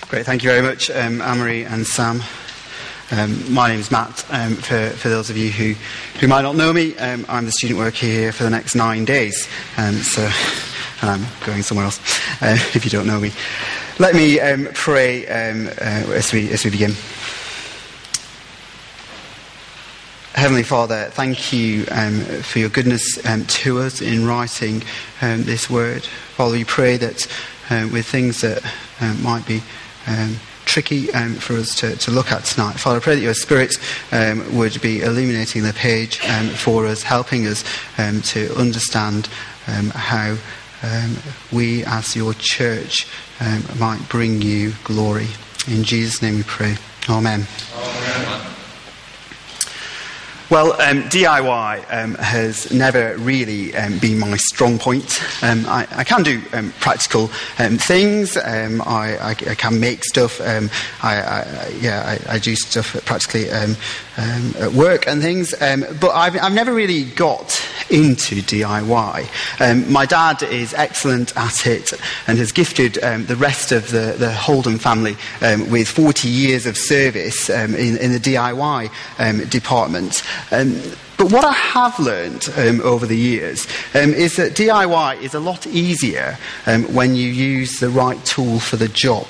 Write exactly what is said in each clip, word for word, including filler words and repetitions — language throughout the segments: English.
Great, thank you very much, um, Anne-Marie and Sam. Um, my name is Matt. Um, for, for those of you who, who might not know me, um, I'm the student worker here for the next nine days. Um, so, and I'm going somewhere else, uh, if you don't know me. Let me um, pray um, uh, as we as we begin. Heavenly Father, thank you um, for your goodness um, to us in writing um, this word. Father, we pray that um, with things that um, might be um, tricky um, for us to, to look at tonight, Father, I pray that your Spirit um, would be illuminating the page um, for us, helping us um, to understand um, how um, we as your church um, might bring you glory. In Jesus' name we pray. Amen. Amen. Well, um, D I Y um, has never really um, been my strong point. Um, I, I can do um, practical um, things. Um, I, I, I can make stuff. Um, I, I, yeah, I, I do stuff practically um, um, at work and things. Um, but I've, I've never really got into D I Y. Um, my dad is excellent at it and has gifted um, the rest of the, the Holden family um, with forty years of service um, in, in the D I Y um, department. Um, but what I have learned um, over the years um, is that D I Y is a lot easier um, when you use the right tool for the job.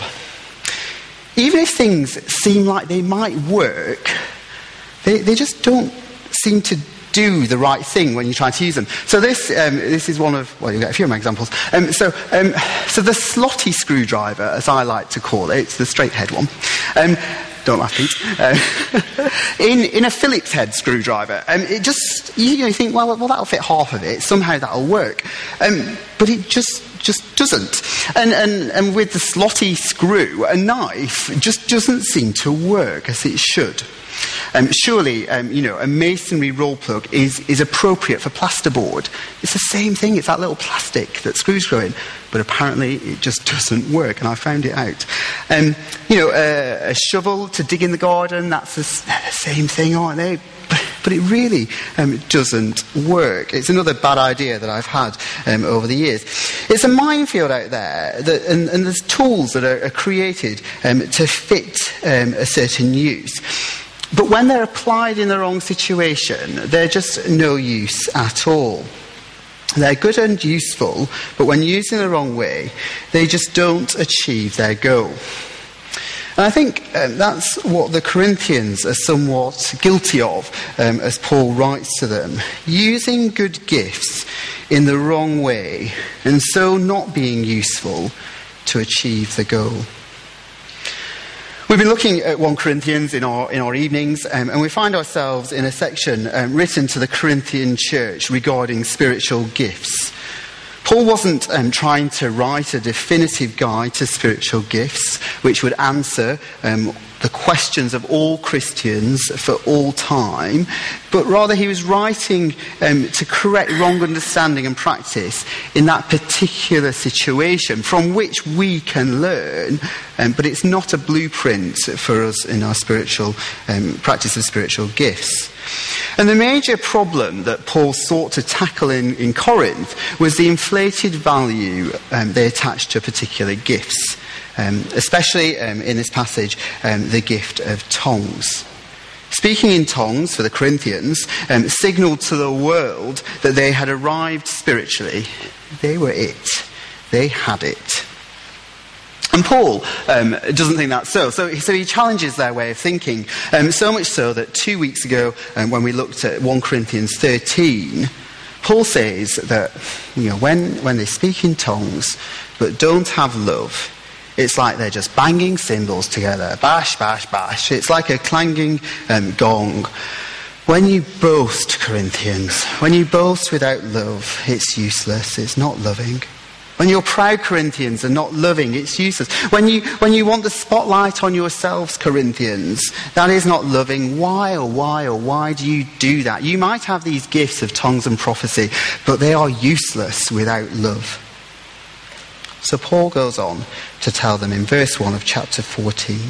Even if things seem like they might work, they, they just don't seem to do the right thing when you try to use them. So this um, this is one of, well, you'll get a few of my examples. Um, so, um, so the slotty screwdriver, as I like to call it, it's the straight head one. Um, Don't laugh, Pete. Uh, in, in a Phillips head screwdriver, um, it just, you know, you think, well, well, that'll fit half of it. Somehow that'll work. Um, but it just just doesn't. And, and, and with the slotty screw, a knife just doesn't seem to work as it should. Um, surely, um, you know, a masonry roll plug is, is appropriate for plasterboard. It's the same thing. It's that little plastic that screws go in. But apparently it just doesn't work, and I found it out. Um, you know, uh, a shovel to dig in the garden, that's the, the same thing, aren't they? But, but it really um, doesn't work. It's another bad idea that I've had um, over the years. It's a minefield out there, that, and, and there's tools that are, are created um, to fit um, a certain use. But when they're applied in the wrong situation, they're just no use at all. They're good and useful, but when used in the wrong way, they just don't achieve their goal. And I think um, that's what the Corinthians are somewhat guilty of, um, as Paul writes to them. Using good gifts in the wrong way, and so not being useful to achieve the goal. We've been looking at First Corinthians in our in our evenings, um, and we find ourselves in a section um, written to the Corinthian church regarding spiritual gifts. Paul wasn't um, trying to write a definitive guide to spiritual gifts, which would answer um, the questions of all Christians for all time, but rather he was writing um, to correct wrong understanding and practice in that particular situation from which we can learn, um, but it's not a blueprint for us in our spiritual um, practice of spiritual gifts. And the major problem that Paul sought to tackle in, in Corinth was the inflated value um, they attached to particular gifts. Um, especially um, in this passage, um, the gift of tongues. Speaking in tongues for the Corinthians um, signalled to the world that they had arrived spiritually. They were it. They had it. And Paul um, doesn't think that's so. So, so he challenges their way of thinking, um, so much so that two weeks ago, um, when we looked at First Corinthians thirteen, Paul says that, you know, when, when they speak in tongues but don't have love, it's like they're just banging cymbals together. Bash, bash, bash. It's like a clanging um, gong. When you boast, Corinthians, when you boast without love, it's useless. It's not loving. When you're proud, Corinthians, and not loving, it's useless. When you, when you want the spotlight on yourselves, Corinthians, that is not loving. Why, or why, or why do you do that? You might have these gifts of tongues and prophecy, but they are useless without love. So Paul goes on to tell them in verse one of chapter fourteen,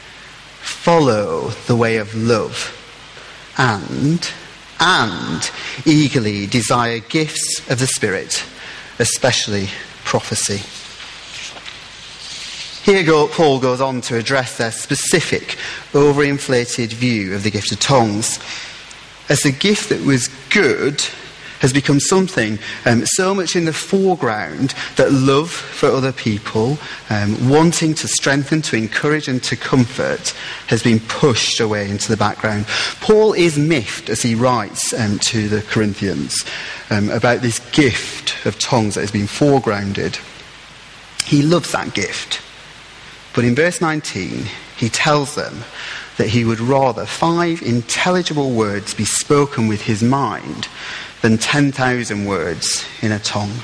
follow the way of love and, and eagerly desire gifts of the Spirit, especially prophecy. Here go, Paul goes on to address their specific, overinflated view of the gift of tongues as the gift that was good has become something um, so much in the foreground that love for other people, um, wanting to strengthen, to encourage and to comfort has been pushed away into the background. Paul is miffed as he writes um, to the Corinthians um, about this gift of tongues that has been foregrounded. He loves that gift. But in verse nineteen, he tells them that he would rather five intelligible words be spoken with his mind than ten thousand words in a tongue.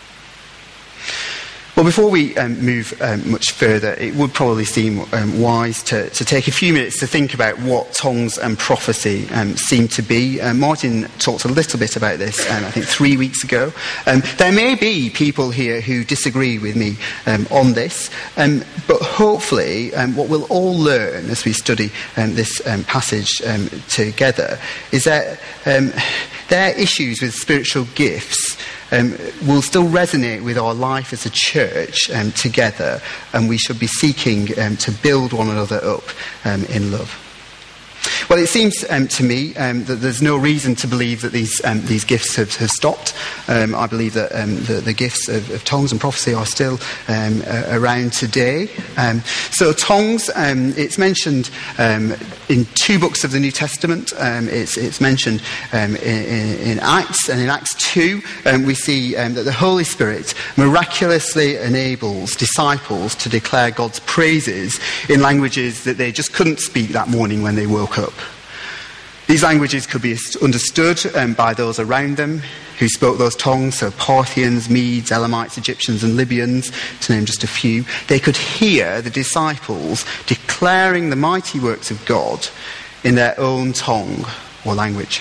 Well, before we um, move um, much further, it would probably seem um, wise to, to take a few minutes to think about what tongues and prophecy um, seem to be. Uh, Martin talked a little bit about this, um, I think, three weeks ago. Um, there may be people here who disagree with me um, on this, um, but hopefully um, what we'll all learn as we study um, this um, passage um, together is that um, their issues with spiritual gifts Um, will still resonate with our life as a church um, together, and we should be seeking um, to build one another up um, in love. Well, it seems um, to me um, that there's no reason to believe that these um, these gifts have, have stopped. Um, I believe that um, the, the gifts of, of tongues and prophecy are still um, uh, around today. Um, so tongues, um, it's mentioned um, in two books of the New Testament. Um, it's, it's mentioned um, in, in Acts, and in Acts two um, we see um, that the Holy Spirit miraculously enables disciples to declare God's praises in languages that they just couldn't speak that morning when they woke up. These languages could be understood um, by those around them who spoke those tongues, so Parthians, Medes, Elamites, Egyptians and Libyans, to name just a few. They could hear the disciples declaring the mighty works of God in their own tongue or language.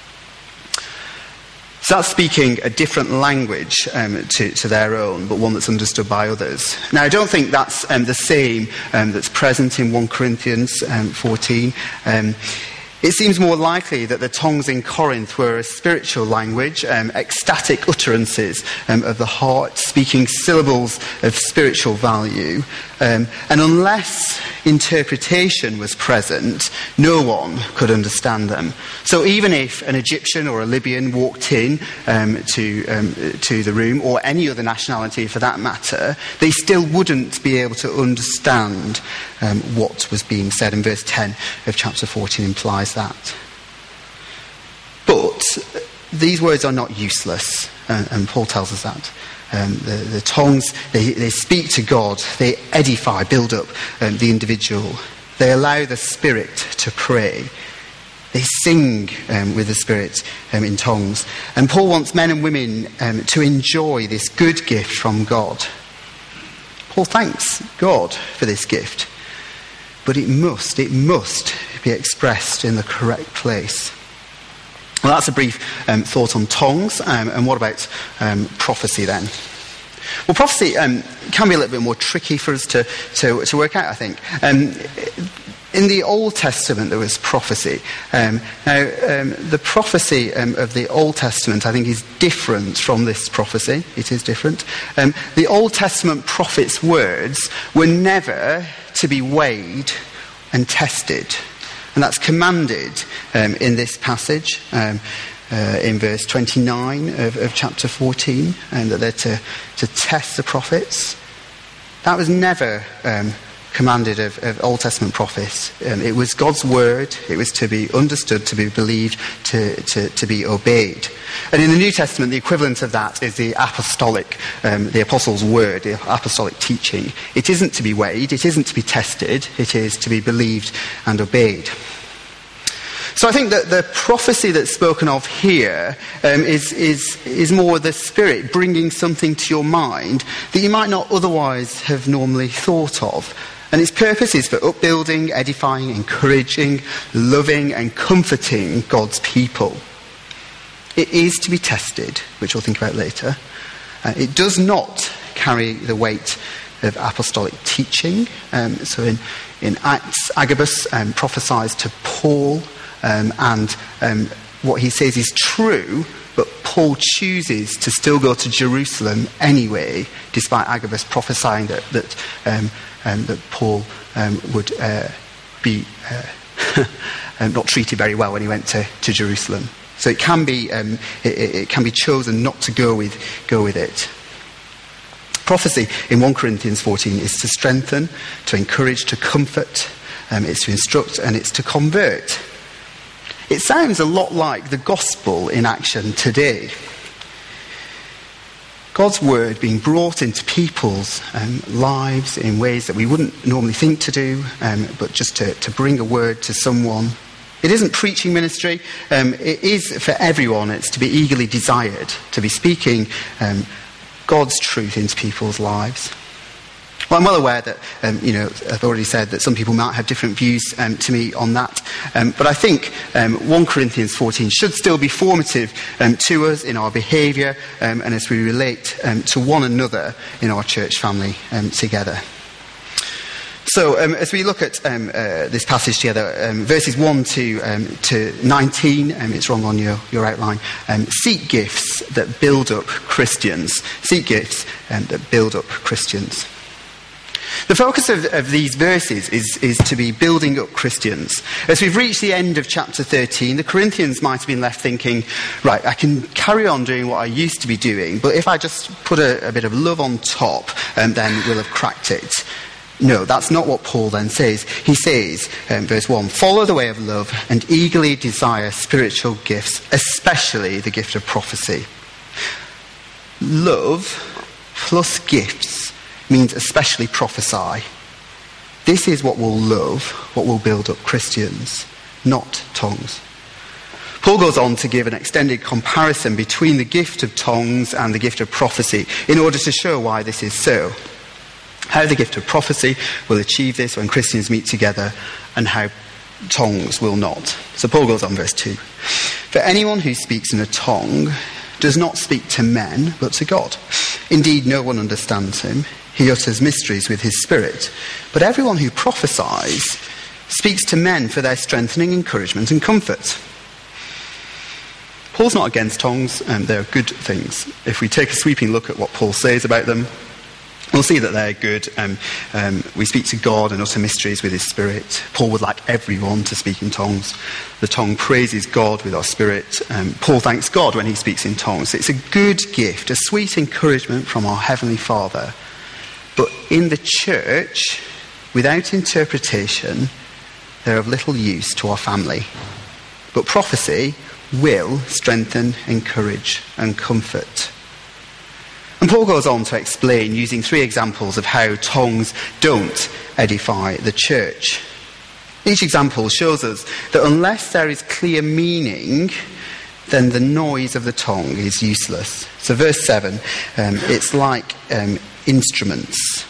So that's speaking a different language um, to, to their own, but one that's understood by others. Now, I don't think that's um, the same um, that's present in First Corinthians um, fourteen. Um, It seems more likely that the tongues in Corinth were a spiritual language, um, ecstatic utterances um, of the heart, speaking syllables of spiritual value. Um, and unless interpretation was present, no one could understand them. So even if an Egyptian or a Libyan walked in um, to, um, to the room, or any other nationality for that matter, they still wouldn't be able to understand um, what was being said. And verse ten of chapter fourteen implies that. But these words are not useless, and, and Paul tells us that. Um, the, the tongues, they, they speak to God, they edify, build up um, the individual. They allow the Spirit to pray. They sing um, with the Spirit um, in tongues. And Paul wants men and women um, to enjoy this good gift from God. Paul thanks God for this gift. But it must, it must be expressed in the correct place. Well, that's a brief um, thought on tongues. Um, and what about um, prophecy then? Well, prophecy um, can be a little bit more tricky for us to, to, to work out, I think. Um, in the Old Testament, there was prophecy. Um, now, um, the prophecy um, of the Old Testament, I think, is different from this prophecy. It is different. Um, the Old Testament prophets' words were never to be weighed and tested. And that's commanded um, in this passage, um, uh, in verse twenty-nine of, of chapter fourteen, and that they're to, to test the prophets. That was never um, commanded of, of Old Testament prophets. Um, it was God's word. It was to be understood, to be believed, to, to, to be obeyed. And in the New Testament, the equivalent of that is the apostolic, um, the apostles' word, the apostolic teaching. It isn't to be weighed, it isn't to be tested, it is to be believed and obeyed. So I think that the prophecy that's spoken of here um, is, is, is more the Spirit bringing something to your mind that you might not otherwise have normally thought of. And its purpose is for upbuilding, edifying, encouraging, loving and comforting God's people. It is to be tested, which we'll think about later. Uh, it does not carry the weight of apostolic teaching. Um, so in, in Acts, Agabus um, prophesies to Paul, um, and um, what he says is true, but Paul chooses to still go to Jerusalem anyway, despite Agabus prophesying that, that um, um, that Paul um, would uh, be uh, um, not treated very well when he went to, to Jerusalem. So it can be um, it, it can be chosen not to go with go with it. Prophecy in First Corinthians fourteen is to strengthen, to encourage, to comfort. Um, it's to instruct, and it's to convert. It sounds a lot like the gospel in action today. God's word being brought into people's um, lives in ways that we wouldn't normally think to do, um, but just to, to bring a word to someone. It isn't preaching ministry. Um, it is for everyone. It's to be eagerly desired, to be speaking um, God's truth into people's lives. Well, I'm well aware that, um, you know, I've already said that some people might have different views um, to me on that. Um, but I think um, First Corinthians fourteen should still be formative um, to us in our behaviour um, and as we relate um, to one another in our church family um, together. So um, as we look at um, uh, this passage together, um, verses one to, um, to nineteen, um, it's wrong on your, your outline, um, seek gifts that build up Christians. Seek gifts um, that build up Christians. The focus of, of these verses is, is to be building up Christians. As we've reached the end of chapter thirteen, the Corinthians might have been left thinking, right, I can carry on doing what I used to be doing, but if I just put a, a bit of love on top, um, then we'll have cracked it. No, that's not what Paul then says. He says, um, verse one, follow the way of love and eagerly desire spiritual gifts, especially the gift of prophecy. Love plus gifts means especially prophesy. This is what will love, what will build up Christians, not tongues. Paul goes on to give an extended comparison between the gift of tongues and the gift of prophecy in order to show why this is so. How the gift of prophecy will achieve this when Christians meet together, and how tongues will not. So Paul goes on, verse two. For anyone who speaks in a tongue does not speak to men, but to God. Indeed, no one understands him. He utters mysteries with his spirit. But everyone who prophesies speaks to men for their strengthening, encouragement, and comfort. Paul's not against tongues, and they're good things. If we take a sweeping look at what Paul says about them, we'll see that they're good. Um, um, we speak to God and utter mysteries with his spirit. Paul would like everyone to speak in tongues. The tongue praises God with our spirit. Um, Paul thanks God when he speaks in tongues. It's a good gift, a sweet encouragement from our Heavenly Father. But in the church, without interpretation, they're of little use to our family. But prophecy will strengthen, encourage, and comfort. And Paul goes on to explain, using three examples of how tongues don't edify the church. Each example shows us that unless there is clear meaning, then the noise of the tongue is useless. So verse seven, um, it's like um, instruments.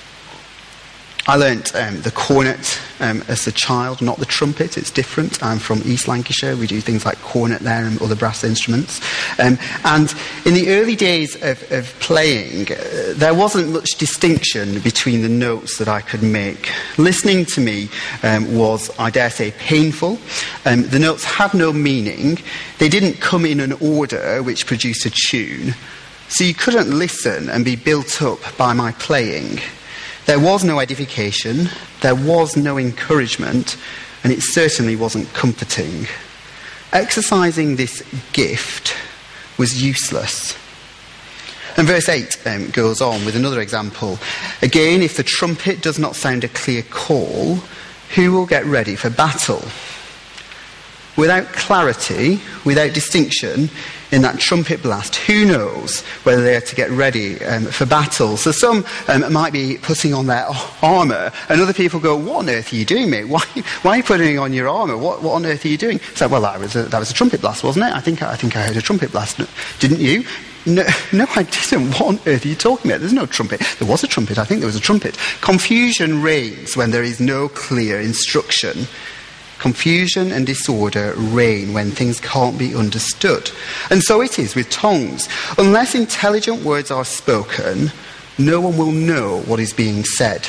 I learnt um, the cornet um, as a child, not the trumpet. It's different. I'm from East Lancashire. We do things like cornet there and other brass instruments. Um, and in the early days of, of playing, uh, there wasn't much distinction between the notes that I could make. Listening to me um, was, I dare say, painful. Um, the notes had no meaning. They didn't come in an order which produced a tune. So you couldn't listen and be built up by my playing. There was no edification, there was no encouragement, and it certainly wasn't comforting. Exercising this gift was useless. And verse eight um, goes on with another example. Again, if the trumpet does not sound a clear call, who will get ready for battle? Without clarity, without distinction, in that trumpet blast, who knows whether they are to get ready um, for battle? So some um, might be putting on their armour, and other people go, what on earth are you doing, mate? Why, why are you putting on your armour? What, what on earth are you doing? So, well, that was, a, that was a trumpet blast, wasn't it? I think, I think I heard a trumpet blast. Didn't you? No, no, I didn't. What on earth are you talking about? There's no trumpet. There was a trumpet. I think there was a trumpet. Confusion reigns when there is no clear instruction. Confusion and disorder reign when things can't be understood. And so it is with tongues. Unless intelligent words are spoken, no one will know what is being said.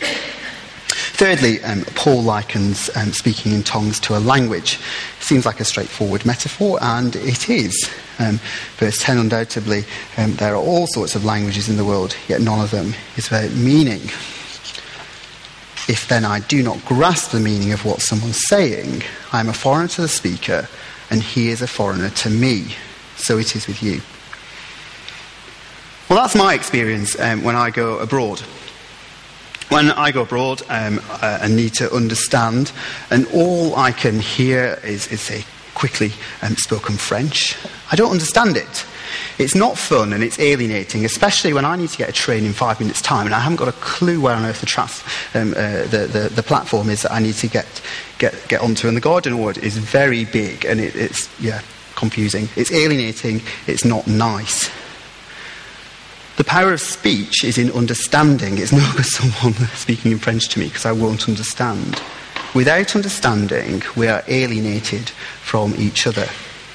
Thirdly, um, Paul likens um, speaking in tongues to a language. Seems like a straightforward metaphor, and it is. Um, verse ten, undoubtedly, um, there are all sorts of languages in the world, yet none of them is without meaning. If then I do not grasp the meaning of what someone's saying, I am a foreigner to the speaker, and he is a foreigner to me. So it is with you. Well, that's my experience um, when I go abroad. When I go abroad um, uh, and need to understand, and all I can hear is, is a quickly um, spoken French, I don't understand it. It's not fun and it's alienating, especially when I need to get a train in five minutes' time and I haven't got a clue where on earth the, trans- um, uh, the, the, the platform is that I need to get, get, get onto. And the Garden Ward is very big and it, it's, yeah, confusing. It's alienating, it's not nice. The power of speech is in understanding. It's not as someone speaking in French to me because I won't understand. Without understanding, we are alienated from each other.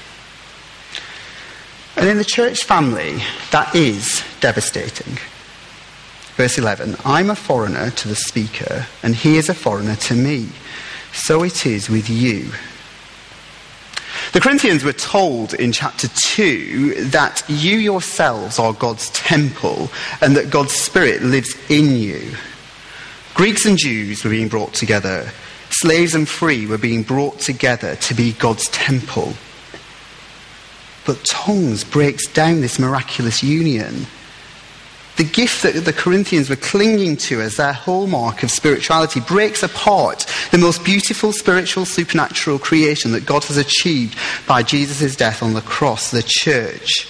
And in the church family, that is devastating. Verse eleven, I'm a foreigner to the speaker, and he is a foreigner to me. So it is with you. The Corinthians were told in chapter two that you yourselves are God's temple and that God's Spirit lives in you. Greeks and Jews were being brought together. Slaves and free were being brought together to be God's temple. But tongues breaks down this miraculous union. The gift that the Corinthians were clinging to as their hallmark of spirituality breaks apart the most beautiful spiritual supernatural creation that God has achieved by Jesus' death on the cross, the church.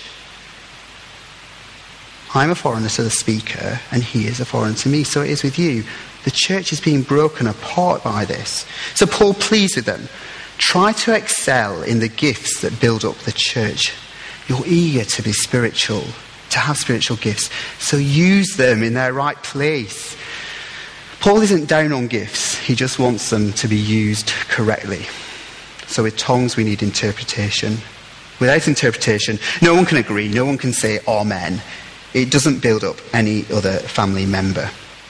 I'm a foreigner to the speaker, and he is a foreigner to me. So it is with you. The church is being broken apart by this. So Paul pleads with them. Try to excel in the gifts that build up the church. You're eager to be spiritual, to have spiritual gifts, so use them in their right place. Paul isn't down on gifts, he just wants them to be used correctly. So with tongues we need interpretation. Without interpretation, no one can agree, no one can say amen. It doesn't build up any other family member.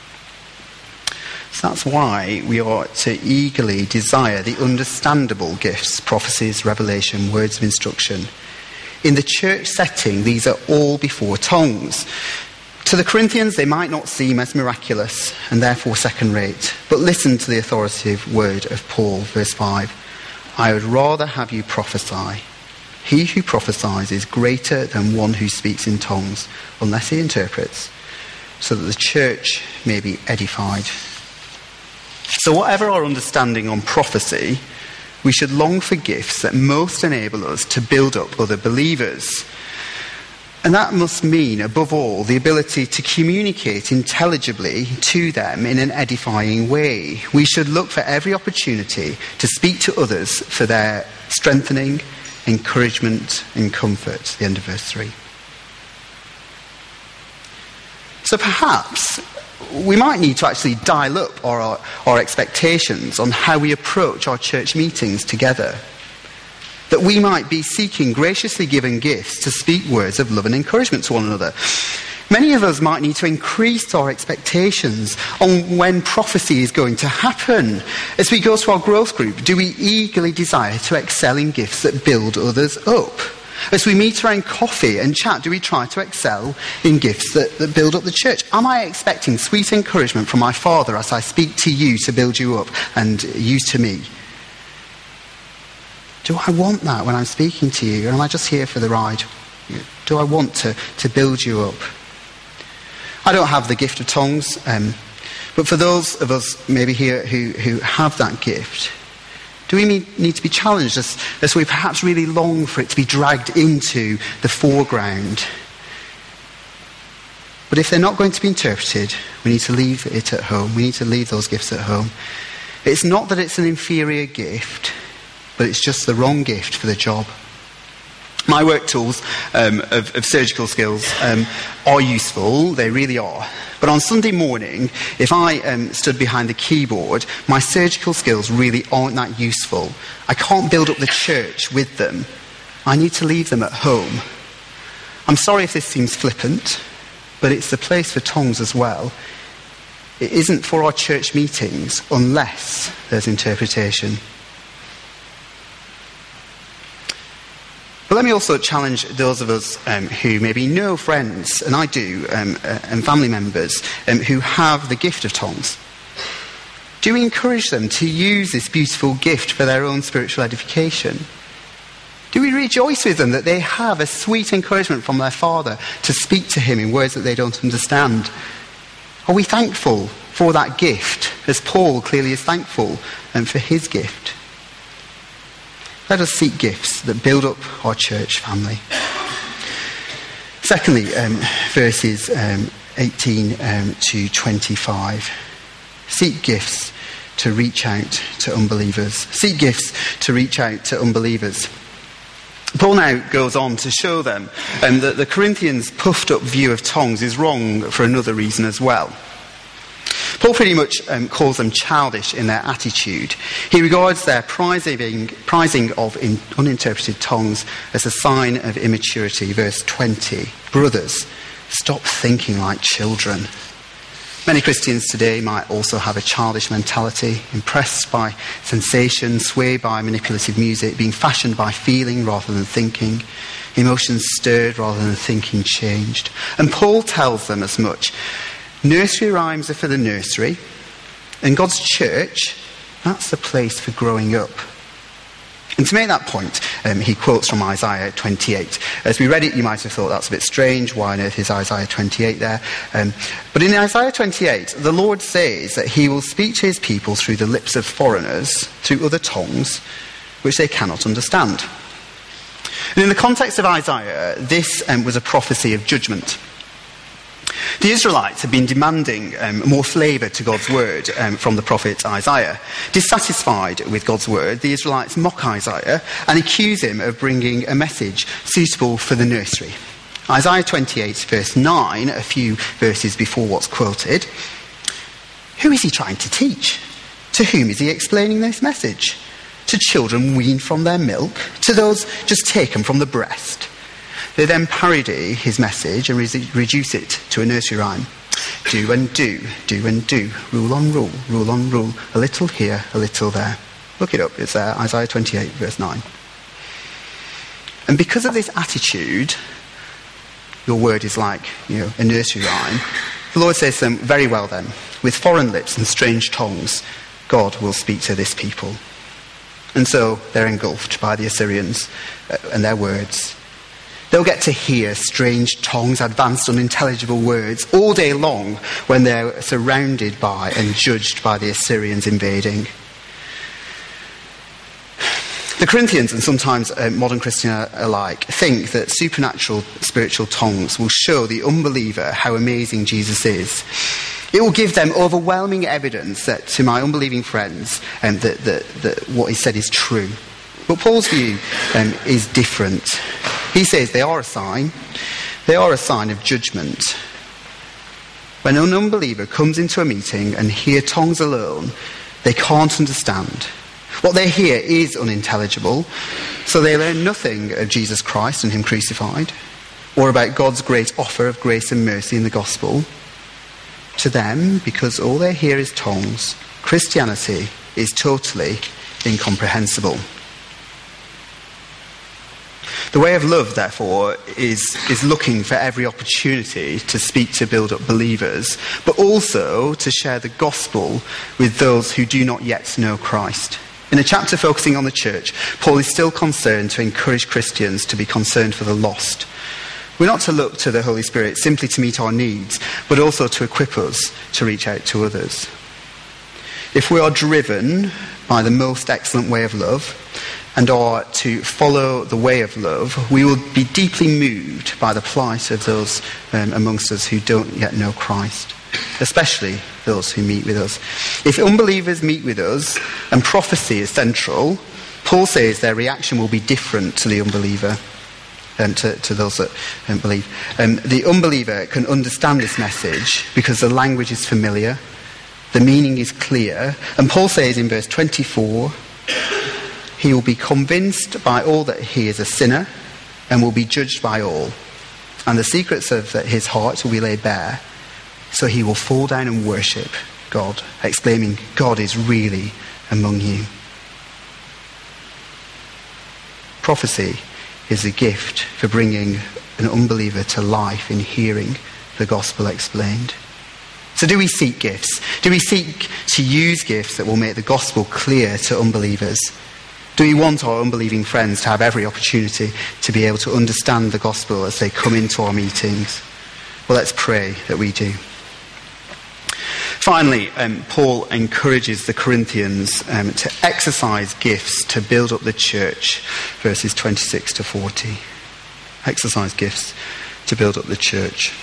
So that's why we ought to eagerly desire the understandable gifts, prophecies, revelation, words of instruction. In the church setting, these are all before tongues. To the Corinthians, they might not seem as miraculous and therefore second-rate. But listen to the authoritative word of Paul, verse five. I would rather have you prophesy. He who prophesies is greater than one who speaks in tongues, unless he interprets, so that the church may be edified. So whatever our understanding on prophecy, we should long for gifts that most enable us to build up other believers. And that must mean, above all, the ability to communicate intelligibly to them in an edifying way. We should look for every opportunity to speak to others for their strengthening, encouragement and comfort. The end of verse three. So perhaps we might need to actually dial up our, our, our expectations on how we approach our church meetings together. That we might be seeking graciously given gifts to speak words of love and encouragement to one another. Many of us might need to increase our expectations on when prophecy is going to happen. As we go to our growth group, do we eagerly desire to excel in gifts that build others up? As we meet around coffee and chat, do we try to excel in gifts that, that build up the church? Am I expecting sweet encouragement from my Father as I speak to you to build you up and you to me? Do I want that when I'm speaking to you? Or am I just here for the ride? Do I want to, to build you up? I don't have the gift of tongues, um, but for those of us maybe here who, who have that gift, do we need to be challenged as, as we perhaps really long for it to be dragged into the foreground? But if they're not going to be interpreted, we need to leave it at home. We need to leave those gifts at home. It's not that it's an inferior gift, but it's just the wrong gift for the job. My work tools um, of, of surgical skills um, are useful, they really are. But on Sunday morning, if I um, stood behind the keyboard, my surgical skills really aren't that useful. I can't build up the church with them. I need to leave them at home. I'm sorry if this seems flippant, but it's the place for tongues as well. It isn't for our church meetings unless there's interpretation. But let me also challenge those of us um, who maybe know friends, and I do, um, uh, and family members um, who have the gift of tongues. Do we encourage them to use this beautiful gift for their own spiritual edification? Do we rejoice with them that they have a sweet encouragement from their Father to speak to him in words that they don't understand? Are we thankful for that gift, as Paul clearly is thankful um, for his gift? Let us seek gifts that build up our church family. Secondly, um, verses um, eighteen um, to twenty-five. Seek gifts to reach out to unbelievers. Seek gifts to reach out to unbelievers. Paul now goes on to show them um, that the Corinthians' puffed up view of tongues is wrong for another reason as well. Paul pretty much um, calls them childish in their attitude. He regards their prizing, prizing of in, uninterpreted tongues as a sign of immaturity. Verse twenty, brothers, stop thinking like children. Many Christians today might also have a childish mentality, impressed by sensation, swayed by manipulative music, being fashioned by feeling rather than thinking, emotions stirred rather than thinking changed. And Paul tells them as much. Nursery rhymes are for the nursery, and God's church, that's the place for growing up. And to make that point, um, he quotes from Isaiah twenty-eight. As we read it, you might have thought that's a bit strange. Why on earth is Isaiah twenty-eight there? Um, but in Isaiah twenty-eight, the Lord says that he will speak to his people through the lips of foreigners, through other tongues, which they cannot understand. And in the context of Isaiah, this um, was a prophecy of judgment. The Israelites had been demanding um, more flavour to God's word um, from the prophet Isaiah. Dissatisfied with God's word, the Israelites mock Isaiah and accuse him of bringing a message suitable for the nursery. Isaiah twenty-eight, verse nine, a few verses before what's quoted. Who is he trying to teach? To whom is he explaining this message? To children weaned from their milk? To those just taken from the breast? They then parody his message and re- reduce it to a nursery rhyme. Do and do, do and do, rule on rule, rule on rule, a little here, a little there. Look it up, it's there, Isaiah twenty-eight, verse nine. And because of this attitude, your word is like, you know, a nursery rhyme, the Lord says to them, very well then, with foreign lips and strange tongues, God will speak to this people. And so they're engulfed by the Assyrians uh, and their words. They'll get to hear strange tongues, advanced unintelligible words all day long when they're surrounded by and judged by the Assyrians invading. The Corinthians, and sometimes uh, modern Christians alike, think that supernatural spiritual tongues will show the unbeliever how amazing Jesus is. It will give them overwhelming evidence that, to my unbelieving friends, um, that, that, that what is said is true. But Paul's view um, is different. He says they are a sign. They are a sign of judgment. When an unbeliever comes into a meeting and hear tongues alone, they can't understand. What they hear is unintelligible, so they learn nothing of Jesus Christ and him crucified, or about God's great offer of grace and mercy in the gospel. To them, because all they hear is tongues, Christianity is totally incomprehensible. The way of love, therefore, is, is looking for every opportunity to speak to build up believers, but also to share the gospel with those who do not yet know Christ. In a chapter focusing on the church, Paul is still concerned to encourage Christians to be concerned for the lost. We're not to look to the Holy Spirit simply to meet our needs, but also to equip us to reach out to others. If we are driven by the most excellent way of love, and are to follow the way of love, we will be deeply moved by the plight of those um, amongst us who don't yet know Christ, especially those who meet with us. If unbelievers meet with us and prophecy is central, Paul says their reaction will be different to the unbeliever, and to, to those that don't believe. Um, the unbeliever can understand this message because the language is familiar, the meaning is clear, and Paul says in verse twenty-four, he will be convinced by all that he is a sinner and will be judged by all. And the secrets of his heart will be laid bare. So he will fall down and worship God, exclaiming, God is really among you. Prophecy is a gift for bringing an unbeliever to life in hearing the gospel explained. So do we seek gifts? Do we seek to use gifts that will make the gospel clear to unbelievers? Do we want our unbelieving friends to have every opportunity to be able to understand the gospel as they come into our meetings? Well, let's pray that we do. Finally, um, Paul encourages the Corinthians um, to exercise gifts to build up the church, verses twenty-six to forty. Exercise gifts to build up the church.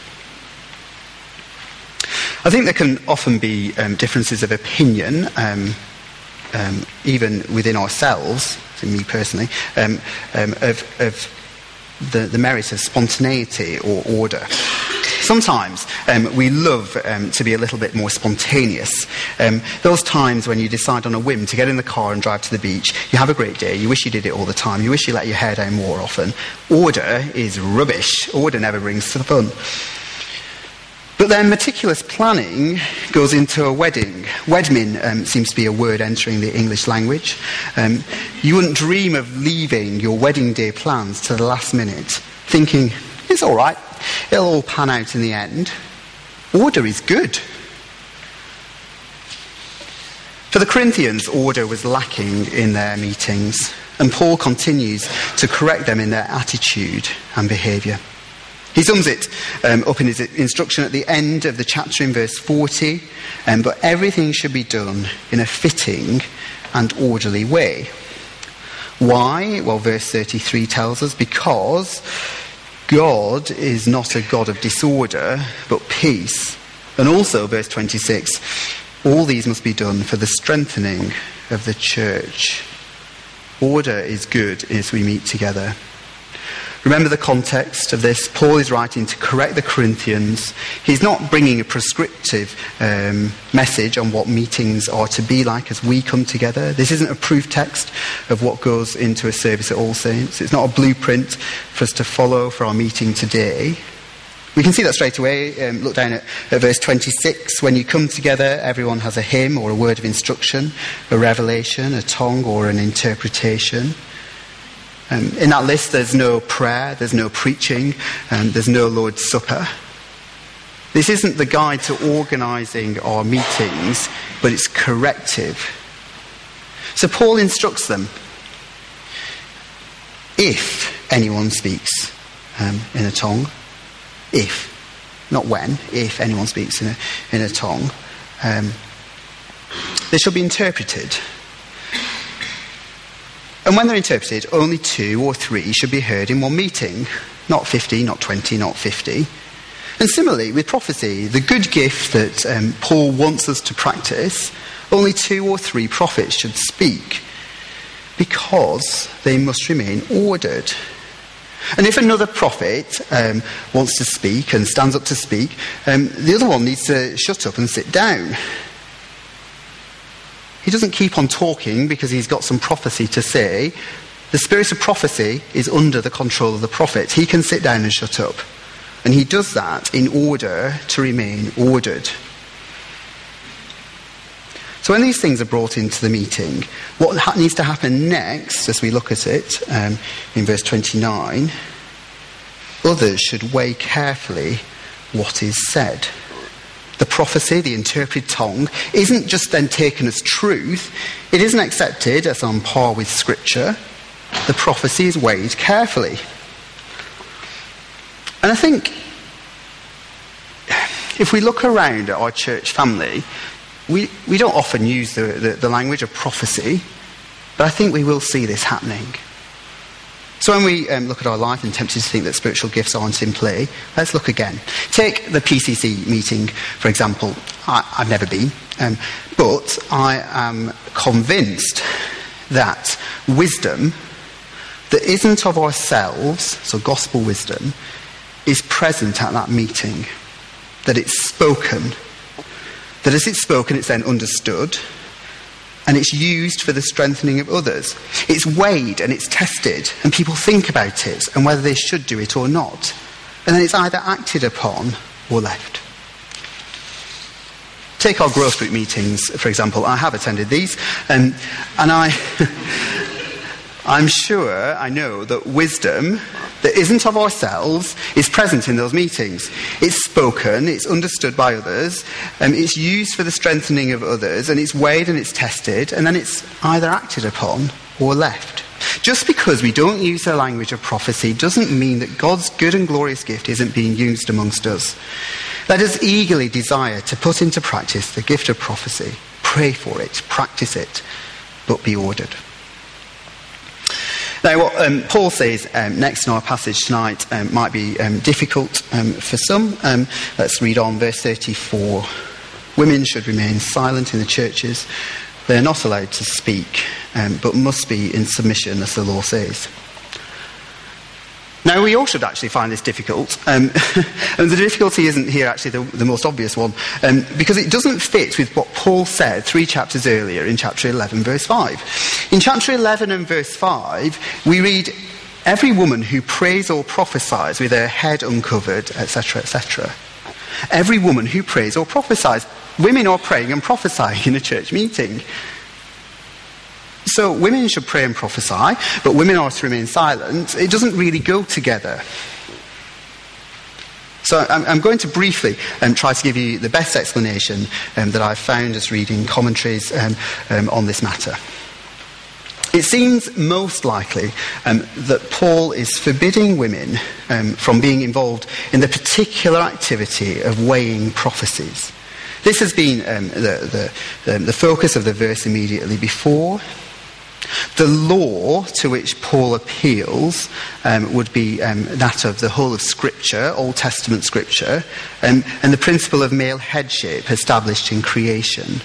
I think there can often be um, differences of opinion, um, um, even within ourselves, so me personally, um, um, of, of the, the merit of spontaneity or order. Sometimes um, we love um, to be a little bit more spontaneous. Um, those times when you decide on a whim to get in the car and drive to the beach, you have a great day, you wish you did it all the time, you wish you let your hair down more often. Order is rubbish. Order never brings to the fun. But then meticulous planning goes into a wedding. Wedmin um, seems to be a word entering the English language. Um, you wouldn't dream of leaving your wedding day plans to the last minute, thinking, it's all right, it'll all pan out in the end. Order is good. For the Corinthians, order was lacking in their meetings, and Paul continues to correct them in their attitude and behaviour. He sums it um, up in his instruction at the end of the chapter in verse forty, um, but everything should be done in a fitting and orderly way. Why? Well, verse thirty-three tells us, because God is not a God of disorder, but peace. And also, verse twenty-six, all these must be done for the strengthening of the church. Order is good as we meet together. Remember the context of this. Paul is writing to correct the Corinthians. He's not bringing a prescriptive um, message on what meetings are to be like as we come together. This isn't a proof text of what goes into a service at All Saints. It's not a blueprint for us to follow for our meeting today. We can see that straight away. Um, look down at, at verse twenty-six. When you come together, everyone has a hymn or a word of instruction, a revelation, a tongue or an interpretation. Um, in that list, there's no prayer, there's no preaching, um, there's no Lord's Supper. This isn't the guide to organising our meetings, but it's corrective. So Paul instructs them, if anyone speaks um, in a tongue, if, not when, if anyone speaks in a, in a tongue, um, they shall be interpreted. And when they're interpreted, only two or three should be heard in one meeting. Not fifty, not twenty, not fifty. And similarly, with prophecy, the good gift that um, Paul wants us to practice, only two or three prophets should speak, because they must remain ordered. And if another prophet um, wants to speak and stands up to speak, um, the other one needs to shut up and sit down. He doesn't keep on talking because he's got some prophecy to say. The spirit of prophecy is under the control of the prophet. He can sit down and shut up. And he does that in order to remain ordered. So when these things are brought into the meeting, what ha- needs to happen next, as we look at it um, in verse twenty-nine, others should weigh carefully what is said. The prophecy, the interpreted tongue, isn't just then taken as truth. It isn't accepted as on par with Scripture. The prophecy is weighed carefully. And I think if we look around at our church family, we, we don't often use the, the, the language of prophecy, but I think we will see this happening. So when we um, look at our life and tempted to think that spiritual gifts aren't in play, let's look again. Take the P C C meeting, for example. I, I've never been, um, but I am convinced that wisdom that isn't of ourselves, so gospel wisdom, is present at that meeting. That it's spoken. That as it's spoken, it's then understood. And it's used for the strengthening of others. It's weighed and it's tested, and people think about it and whether they should do it or not. And then it's either acted upon or left. Take our growth group meetings, for example. I have attended these, um, and I, I'm sure, I know that wisdom that isn't of ourselves is present in those meetings. It's spoken, it's understood by others, um, it's used for the strengthening of others, and it's weighed and it's tested, and then it's either acted upon or left. Just because we don't use the language of prophecy doesn't mean that God's good and glorious gift isn't being used amongst us. Let us eagerly desire to put into practice the gift of prophecy. Pray for it, practice it, but be ordered. Now, what um, Paul says um, next in our passage tonight um, might be um, difficult um, for some. Um, let's read on, verse thirty-four. Women should remain silent in the churches. They are not allowed to speak, um, but must be in submission, as the law says. Now, we all should actually find this difficult, um, and the difficulty isn't here actually the, the most obvious one, um, because it doesn't fit with what Paul said three chapters earlier in chapter eleven, verse five. In chapter eleven and verse five, we read, "Every woman who prays or prophesies with her head uncovered, et cetera, et cetera" Every woman who prays or prophesies. Women are praying and prophesying in a church meeting. So women should pray and prophesy, but women are to remain silent. It doesn't really go together. So I'm, I'm going to briefly um, try to give you the best explanation um, that I've found as reading commentaries um, um, on this matter. It seems most likely um, that Paul is forbidding women um, from being involved in the particular activity of weighing prophecies. This has been um, the, the, the focus of the verse immediately before. The law to which Paul appeals um, would be um, that of the whole of Scripture, Old Testament Scripture, um, and the principle of male headship established in creation.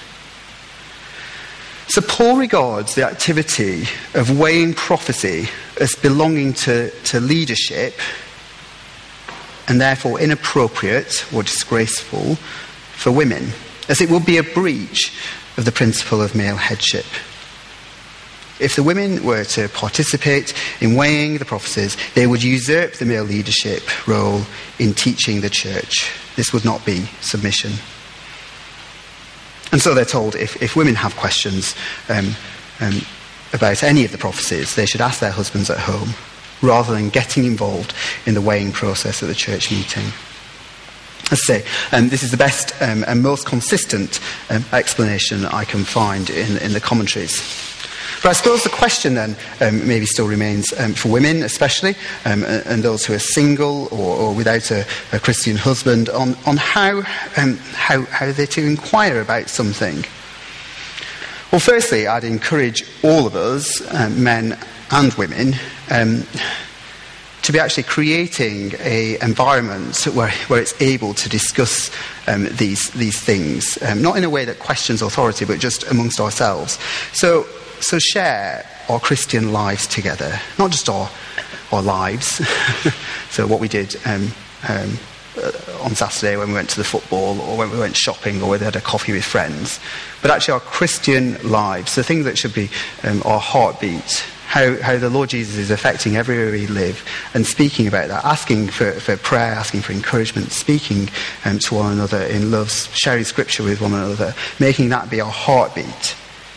So Paul regards the activity of weighing prophecy as belonging to, to leadership, and therefore inappropriate or disgraceful for women, as it would be a breach of the principle of male headship. If the women were to participate in weighing the prophecies, they would usurp the male leadership role in teaching the church. This would not be submission. And so they're told if, if women have questions um, um, about any of the prophecies, they should ask their husbands at home, rather than getting involved in the weighing process at the church meeting. As I say, um, this is the best um, and most consistent um, explanation I can find in, in the commentaries. But I suppose the question then um, maybe still remains um, for women especially, um, and those who are single or, or without a, a Christian husband, on, on how, um, how, how they're to inquire about something. Well, firstly, I'd encourage all of us, um, men and women, um, to be actually creating an environment where, where it's able to discuss um, these, these things, um, not in a way that questions authority, but just amongst ourselves. So, so share our Christian lives together, not just our, our lives. So what we did um, um, uh, on Saturday when we went to the football, or when we went shopping, or when we had a coffee with friends, but actually our Christian lives, the things that should be um, our heartbeat. How, how the Lord Jesus is affecting everywhere we live, and speaking about that, asking for, for prayer, asking for encouragement, speaking um, to one another in love, sharing Scripture with one another, making that be our heartbeat.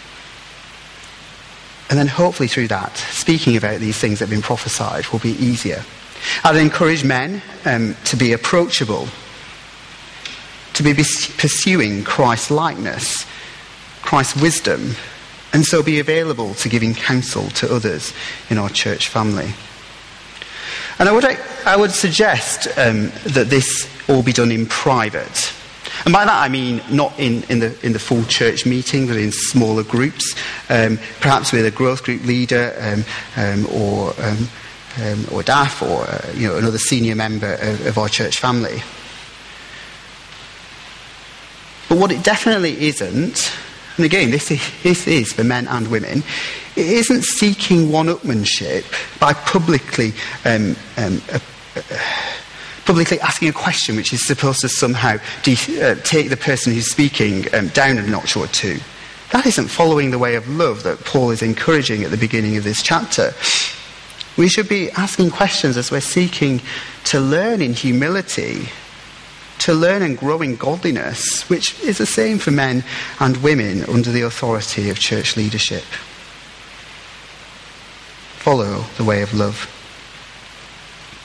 And then hopefully through that, speaking about these things that have been prophesied will be easier. I'd encourage men um, to be approachable, to be pursuing Christ's likeness, Christ's wisdom, and so be available to giving counsel to others in our church family. And I would, I would suggest um, that this all be done in private. And by that I mean not in, in, the, in the full church meeting, but in smaller groups, um, perhaps with a growth group leader um, um, or, um, um, or D A F or uh, you know, another senior member of, of our church family. But what it definitely isn't, and again, this is, this is for men and women, it isn't seeking one-upmanship by publicly um, um, uh, uh, publicly asking a question which is supposed to somehow de- uh, take the person who's speaking um, down a notch or two. That isn't following the way of love that Paul is encouraging at the beginning of this chapter. We should be asking questions as we're seeking to learn in humility, to learn and grow in godliness, which is the same for men and women under the authority of church leadership. Follow the way of love.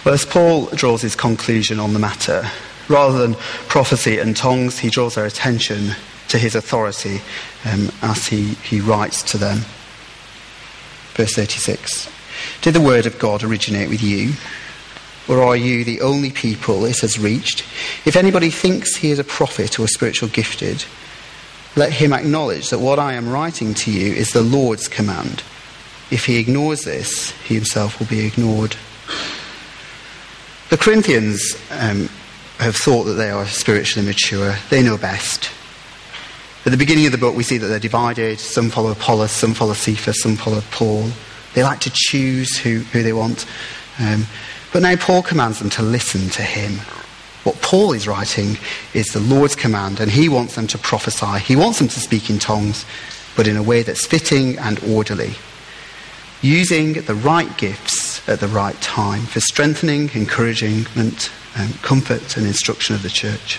Well, as Paul draws his conclusion on the matter, rather than prophecy and tongues, he draws their attention to his authority um, as he, he writes to them. Verse thirty-six. Did the word of God originate with you? Or are you the only people it has reached? If anybody thinks he is a prophet or spiritual gifted, let him acknowledge that what I am writing to you is the Lord's command. If he ignores this, he himself will be ignored. The Corinthians um, have thought that they are spiritually mature. They know best. At the beginning of the book, we see that they're divided. Some follow Apollos, some follow Cephas, some follow Paul. They like to choose who, who they want. Um, but now Paul commands them to listen to him. What Paul is writing is the Lord's command, and he wants them to prophesy. He wants them to speak in tongues, but in a way that's fitting and orderly, using the right gifts at the right time for strengthening, encouragement, um, comfort and instruction of the church.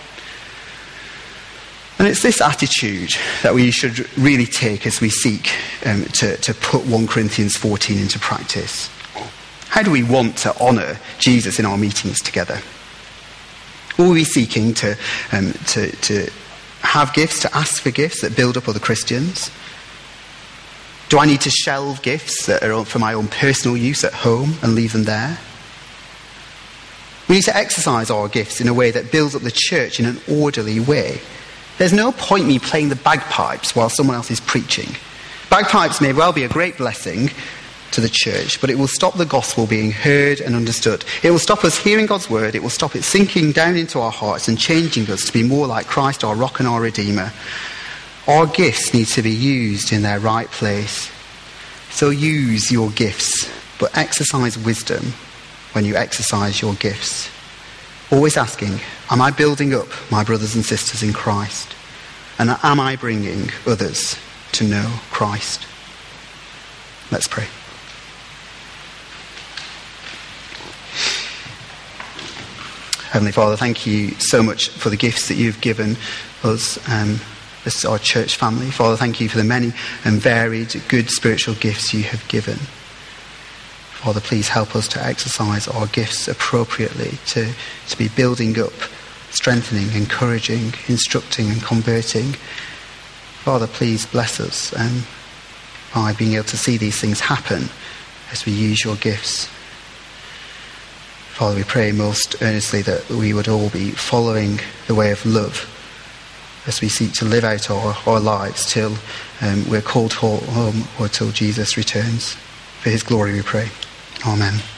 And it's this attitude that we should really take as we seek um, to, to put First Corinthians fourteen into practice. How do we want to honour Jesus in our meetings together? Are we seeking to, um, to, to have gifts, to ask for gifts that build up other Christians? Do I need to shelve gifts that are for my own personal use at home and leave them there? We need to exercise our gifts in a way that builds up the church in an orderly way. There's no point me playing the bagpipes while someone else is preaching. Bagpipes may well be a great blessing to the church, but it will stop the gospel being heard and understood. It will stop us hearing God's word. It will stop it sinking down into our hearts and changing us to be more like Christ, our rock and our redeemer. Our gifts need to be used in their right place. So use your gifts, but exercise wisdom when you exercise your gifts. Always asking, am I building up my brothers and sisters in Christ? And am I bringing others to know Christ? Let's pray. Heavenly Father, thank you so much for the gifts that you've given us um, as our church family. Father, thank you for the many and varied good spiritual gifts you have given. Father, please help us to exercise our gifts appropriately, to, to be building up, strengthening, encouraging, instructing and converting. Father, please bless us um, by being able to see these things happen as we use your gifts. Father, we pray most earnestly that we would all be following the way of love as we seek to live out our, our lives till um, we're called home or till Jesus returns. For his glory we pray. Amen.